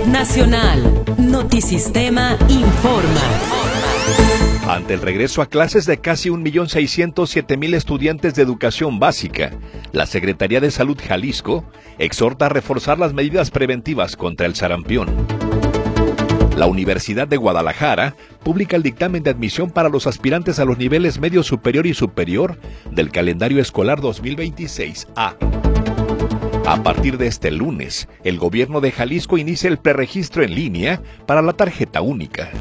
Nacional. Notisistema informa. Ante el regreso a clases de casi 1.607.000 estudiantes de educación básica, la Secretaría de Salud Jalisco exhorta a reforzar las medidas preventivas contra el sarampión. La Universidad de Guadalajara publica el dictamen de admisión para los aspirantes a los niveles medio superior y superior del calendario escolar 2026A. A partir de este lunes, el gobierno de Jalisco inicia el preregistro en línea para la tarjeta única.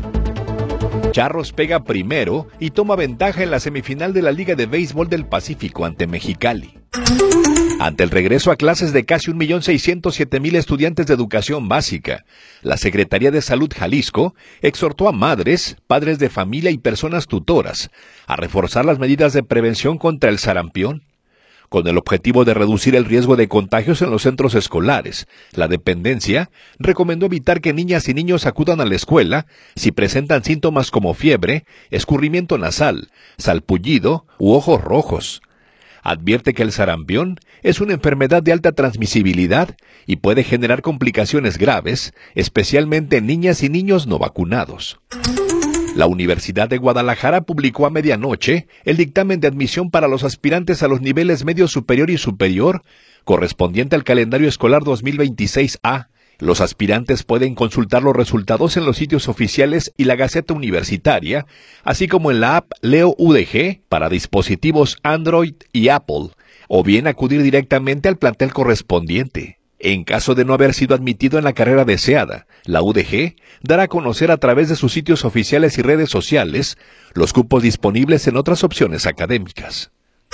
Charros pega primero y toma ventaja en la semifinal de la Liga de Béisbol del Pacífico ante Mexicali. Ante el regreso a clases de casi 1.607.000 estudiantes de educación básica, la Secretaría de Salud Jalisco exhortó a madres, padres de familia y personas tutoras a reforzar las medidas de prevención contra el sarampión. Con el objetivo de reducir el riesgo de contagios en los centros escolares, la dependencia recomendó evitar que niñas y niños acudan a la escuela si presentan síntomas como fiebre, escurrimiento nasal, salpullido u ojos rojos. Advierte que el sarampión es una enfermedad de alta transmisibilidad y puede generar complicaciones graves, especialmente en niñas y niños no vacunados. La Universidad de Guadalajara publicó a medianoche el dictamen de admisión para los aspirantes a los niveles medio superior y superior, correspondiente al calendario escolar 2026A. Los aspirantes pueden consultar los resultados en los sitios oficiales y la Gaceta Universitaria, así como en la app Leo UDG para dispositivos Android y Apple, o bien acudir directamente al plantel correspondiente. En caso de no haber sido admitido en la carrera deseada, la UDG dará a conocer a través de sus sitios oficiales y redes sociales los cupos disponibles en otras opciones académicas.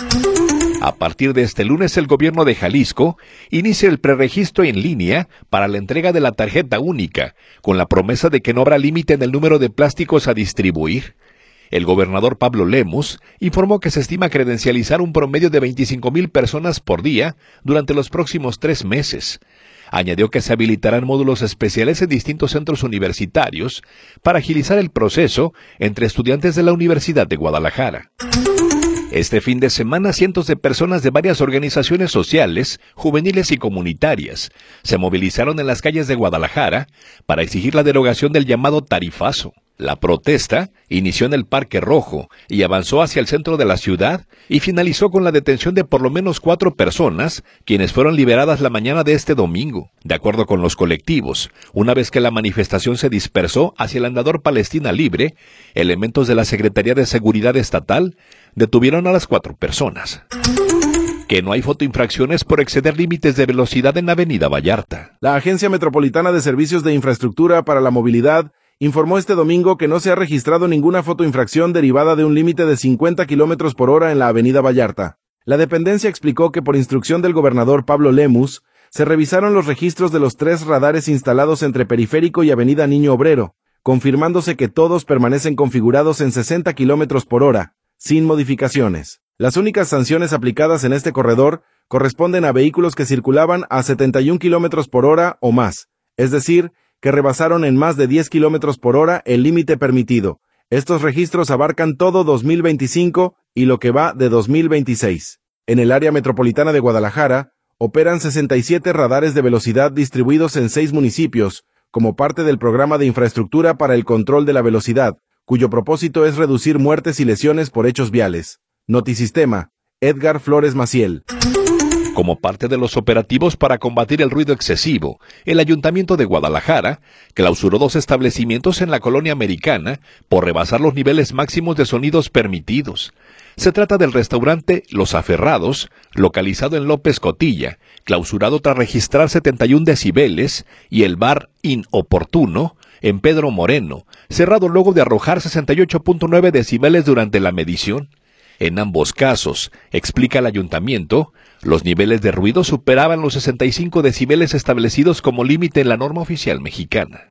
A partir de este lunes, el gobierno de Jalisco inicia el preregistro en línea para la entrega de la tarjeta única, con la promesa de que no habrá límite en el número de plásticos a distribuir. El gobernador Pablo Lemus informó que se estima credencializar un promedio de 25,000 personas por día durante los próximos 3 meses. Añadió que se habilitarán módulos especiales en distintos centros universitarios para agilizar el proceso entre estudiantes de la Universidad de Guadalajara. Este fin de semana, cientos de personas de varias organizaciones sociales, juveniles y comunitarias se movilizaron en las calles de Guadalajara para exigir la derogación del llamado tarifazo. La protesta inició en el Parque Rojo y avanzó hacia el centro de la ciudad y finalizó con la detención de por lo menos 4 personas, quienes fueron liberadas la mañana de este domingo. De acuerdo con los colectivos, una vez que la manifestación se dispersó hacia el andador Palestina Libre, elementos de la Secretaría de Seguridad Estatal detuvieron a las 4 personas. Que no hay fotoinfracciones por exceder límites de velocidad en Avenida Vallarta. La Agencia Metropolitana de Servicios de Infraestructura para la Movilidad informó este domingo que no se ha registrado ninguna fotoinfracción derivada de un límite de 50 km por hora en la Avenida Vallarta. La dependencia explicó que por instrucción del gobernador Pablo Lemus, se revisaron los registros de los 3 radares instalados entre Periférico y Avenida Niño Obrero, confirmándose que todos permanecen configurados en 60 km por hora, sin modificaciones. Las únicas sanciones aplicadas en este corredor corresponden a vehículos que circulaban a 71 km por hora o más, es decir, que rebasaron en más de 10 km por hora el límite permitido. Estos registros abarcan todo 2025 y lo que va de 2026. En el área metropolitana de Guadalajara, operan 67 radares de velocidad distribuidos en 6 municipios, como parte del programa de infraestructura para el control de la velocidad, cuyo propósito es reducir muertes y lesiones por hechos viales. Notisistema, Edgar Flores Maciel. Como parte de los operativos para combatir el ruido excesivo, el Ayuntamiento de Guadalajara clausuró 2 establecimientos en la colonia Americana por rebasar los niveles máximos de sonidos permitidos. Se trata del restaurante Los Aferrados, localizado en López Cotilla, clausurado tras registrar 71 decibeles, y el bar Inoportuno, en Pedro Moreno, cerrado luego de arrojar 68.9 decibeles durante la medición. En ambos casos, explica el ayuntamiento, los niveles de ruido superaban los 65 decibeles establecidos como límite en la norma oficial mexicana.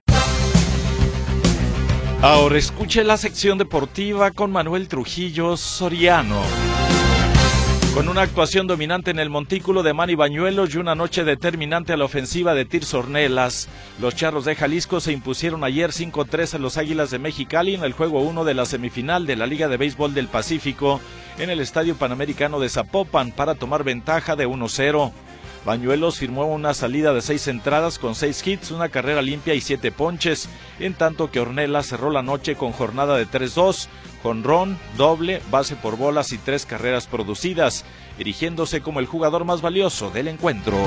Ahora escuche la sección deportiva con Manuel Trujillo Soriano. Con una actuación dominante en el montículo de Manny Bañuelos y una noche determinante a la ofensiva de Tirso Ornelas, los Charros de Jalisco se impusieron ayer 5-3 a los Águilas de Mexicali en el juego 1 de la semifinal de la Liga de Béisbol del Pacífico en el Estadio Panamericano de Zapopan para tomar ventaja de 1-0. Bañuelos firmó una salida de 6 entradas con 6 hits, una carrera limpia y 7 ponches, en tanto que Ornelas cerró la noche con jornada de 3-2, jonrón, doble, base por bolas y 3 carreras producidas, erigiéndose como el jugador más valioso del encuentro.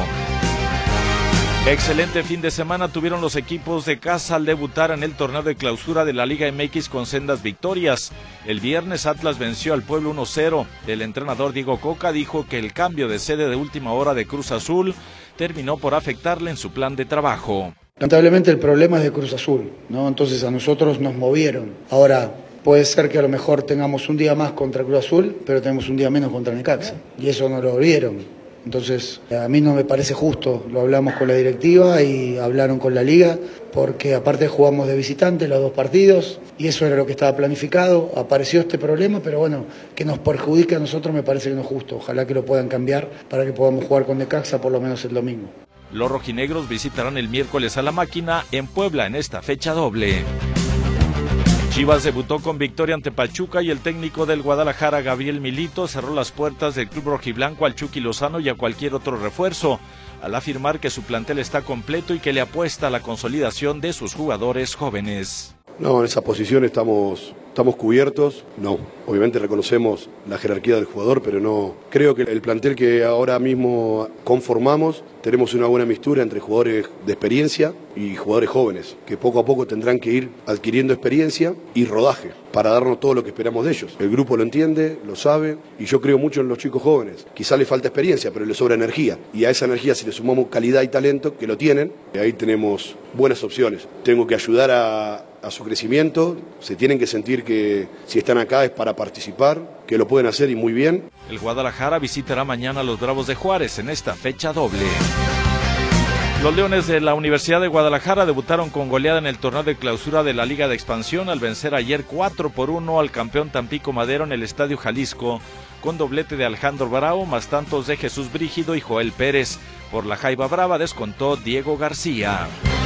Excelente fin de semana tuvieron los equipos de casa al debutar en el torneo de clausura de la Liga MX con sendas victorias. El viernes Atlas venció al Puebla 1-0. El entrenador Diego Coca dijo que el cambio de sede de última hora de Cruz Azul terminó por afectarle en su plan de trabajo. Lamentablemente el problema es de Cruz Azul, ¿no? Entonces a nosotros nos movieron. Ahora, puede ser que a lo mejor tengamos un día más contra Cruz Azul, pero tenemos un día menos contra Necaxa. Y eso no lo vieron. Entonces, a mí no me parece justo, lo hablamos con la directiva y hablaron con la liga, porque aparte jugamos de visitante los 2 partidos y eso era lo que estaba planificado. Apareció este problema, pero bueno, que nos perjudique a nosotros me parece que no es justo. Ojalá que lo puedan cambiar para que podamos jugar con Necaxa por lo menos el domingo. Los rojinegros visitarán el miércoles a La Máquina en Puebla en esta fecha doble. Chivas debutó con victoria ante Pachuca y el técnico del Guadalajara, Gabriel Milito, cerró las puertas del club rojiblanco al Chucky Lozano y a cualquier otro refuerzo, al afirmar que su plantel está completo y que le apuesta a la consolidación de sus jugadores jóvenes. No, en esa posición estamos cubiertos. No, obviamente reconocemos la jerarquía del jugador, pero no. Creo que el plantel que ahora mismo conformamos, tenemos una buena mixtura entre jugadores de experiencia y jugadores jóvenes, que poco a poco tendrán que ir adquiriendo experiencia y rodaje para darnos todo lo que esperamos de ellos. El grupo lo entiende, lo sabe, y yo creo mucho en los chicos jóvenes. Quizá les falta experiencia, pero les sobra energía. Y a esa energía, si le sumamos calidad y talento, que lo tienen, ahí tenemos buenas opciones. Tengo que ayudar a su crecimiento, se tienen que sentir que si están acá es para participar, que lo pueden hacer y muy bien. El Guadalajara visitará mañana a los Bravos de Juárez en esta fecha doble. Los Leones de la Universidad de Guadalajara debutaron con goleada en el torneo de clausura de la Liga de Expansión al vencer ayer 4-1 al campeón Tampico Madero en el Estadio Jalisco, con doblete de Alejandro Bravo, más tantos de Jesús Brígido y Joel Pérez. Por la Jaiba Brava descontó Diego García.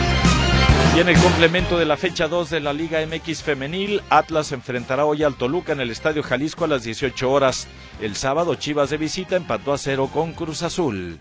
Y en el complemento de la fecha 2 de la Liga MX Femenil, Atlas enfrentará hoy al Toluca en el Estadio Jalisco a las 18 horas. El sábado Chivas de visita empató a 0 con Cruz Azul.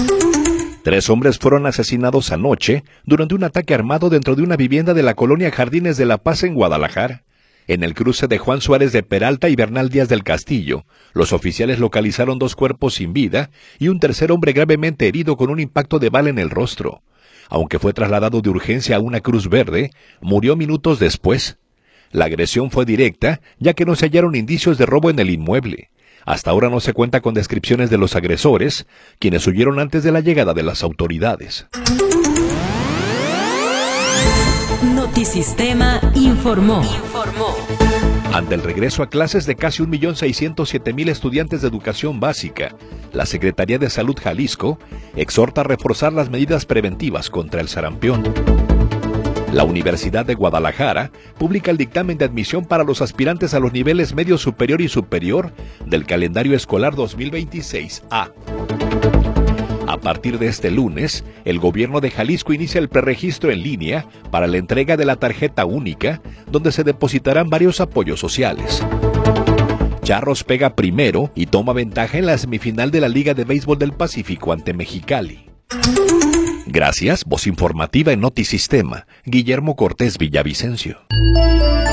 3 hombres fueron asesinados anoche durante un ataque armado dentro de una vivienda de la colonia Jardines de la Paz en Guadalajara. En el cruce de Juan Suárez de Peralta y Bernal Díaz del Castillo, los oficiales localizaron 2 cuerpos sin vida y un tercer hombre gravemente herido con un impacto de bala en el rostro. Aunque fue trasladado de urgencia a una Cruz Verde, murió minutos después. La agresión fue directa, ya que no se hallaron indicios de robo en el inmueble. Hasta ahora no se cuenta con descripciones de los agresores, quienes huyeron antes de la llegada de las autoridades. Notisistema informó. Ante el regreso a clases de casi 1.607.000 estudiantes de educación básica, la Secretaría de Salud Jalisco exhorta a reforzar las medidas preventivas contra el sarampión. La Universidad de Guadalajara publica el dictamen de admisión para los aspirantes a los niveles medio superior y superior del calendario escolar 2026A. A partir de este lunes, el gobierno de Jalisco inicia el preregistro en línea para la entrega de la tarjeta única, donde se depositarán varios apoyos sociales. Charros pega primero y toma ventaja en la semifinal de la Liga de Béisbol del Pacífico ante Mexicali. Gracias, voz informativa en Notisistema, Guillermo Cortés Villavicencio.